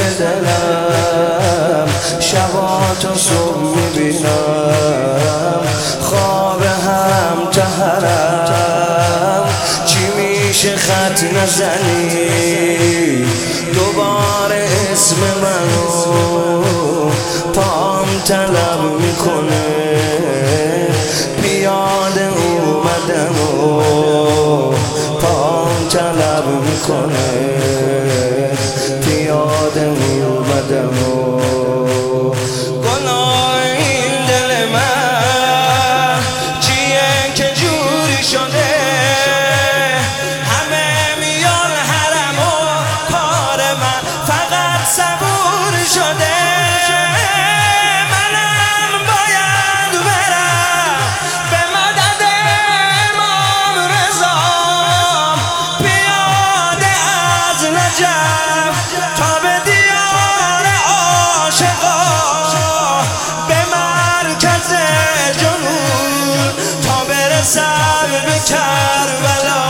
دلم، شبا تا صبح میبینم خواب هم تا حرم. چی میشه خط نزنی دوباره اسم منو، پام طلب میکنه پیاده اومدم و پام طلب میکنه پیاده اومدم و گناه این دل من چیه که جوری شده، همه میان حرم و کار من فقط صبور شده. منم باید برم به مدد امام رضا، پیاده از نجف تا به دیار عاشقا، به مرکز جنون تا برسم به کربلا.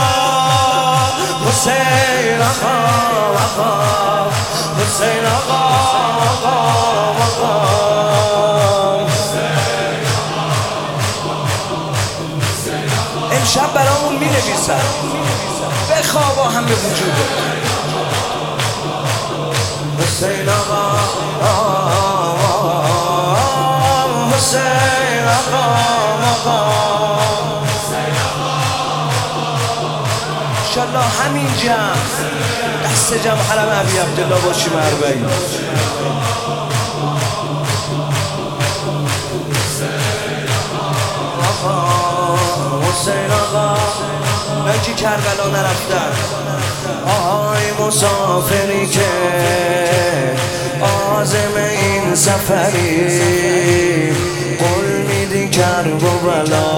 حسین آقا آقا، حسین آقا آقا آقا، امشب برامون می نویسن بخوابا هم به وجوده. حسین آقا حسین آقا آقا، انشالله همین جمع دست جمع حرم ابی عبدالله باشیم اربعین. حسین آقا من که کربلا نرفتن، آهای مسافری که عازم این سفری، قول میدی کربلا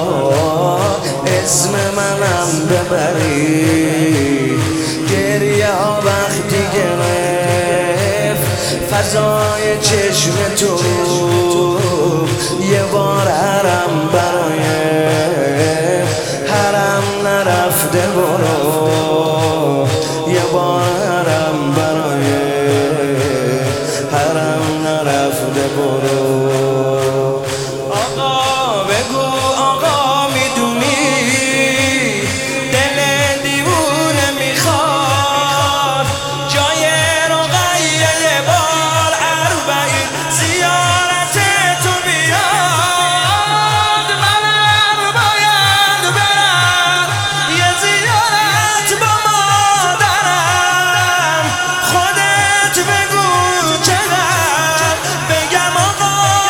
اسم منم ببری. گریه ها وقتی گرفت فضای چشم تو، یه بار حرم برای حرم نرفته برو، یه بار حرم برای حرم نرفته برو. آقا بگو آقا میدونی دل دیوونه میخواد جای رقیه یه بار اربعین زیارت تو بیاد. منم باید برم یه زیارت با مادرم، خودت بگو چقدر بگم آقا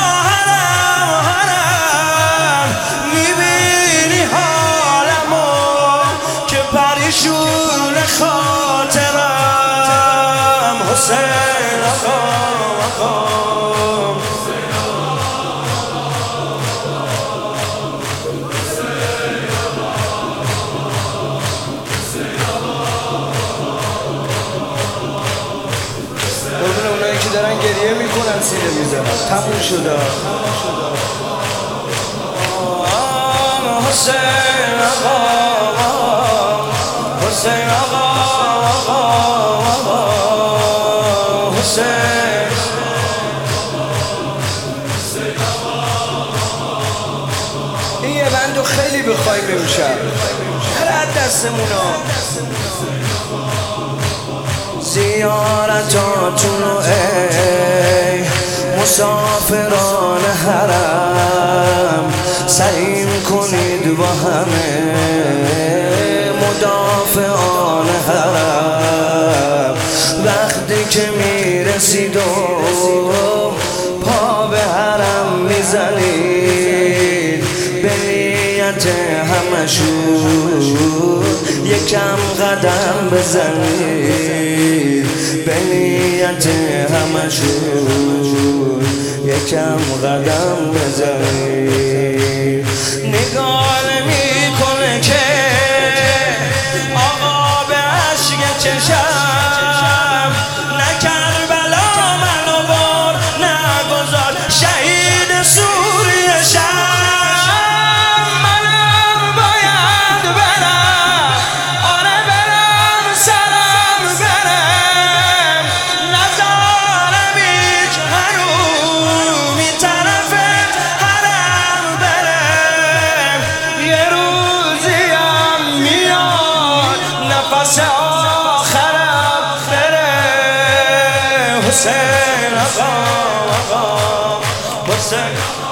حرم میبینی حالمو که پریشون خاطرم. حسین آقا آقا، قربون اونایی که دارن گریه میکنن سینه میزنن تموم شده. حسین آقا حسین آقا حسین، این یه بندو خیلی بخوایم امشب هر دستمونا زیارتاتونو ای مسافران حرم، سعیم کنید با همه مدافعان حرم. وقتی که میرسید و پا به حرم میزنید، به نیت همشون یکم قدم بزنید، به نیت همشون یکم قدم بزنید. نگاه میکنه که آقا به عشق چشم نه کربلا منو بر نگذار شهید سوریه شم. منم باید برم، آره برم سرم برم، نزار حسین آقا حسین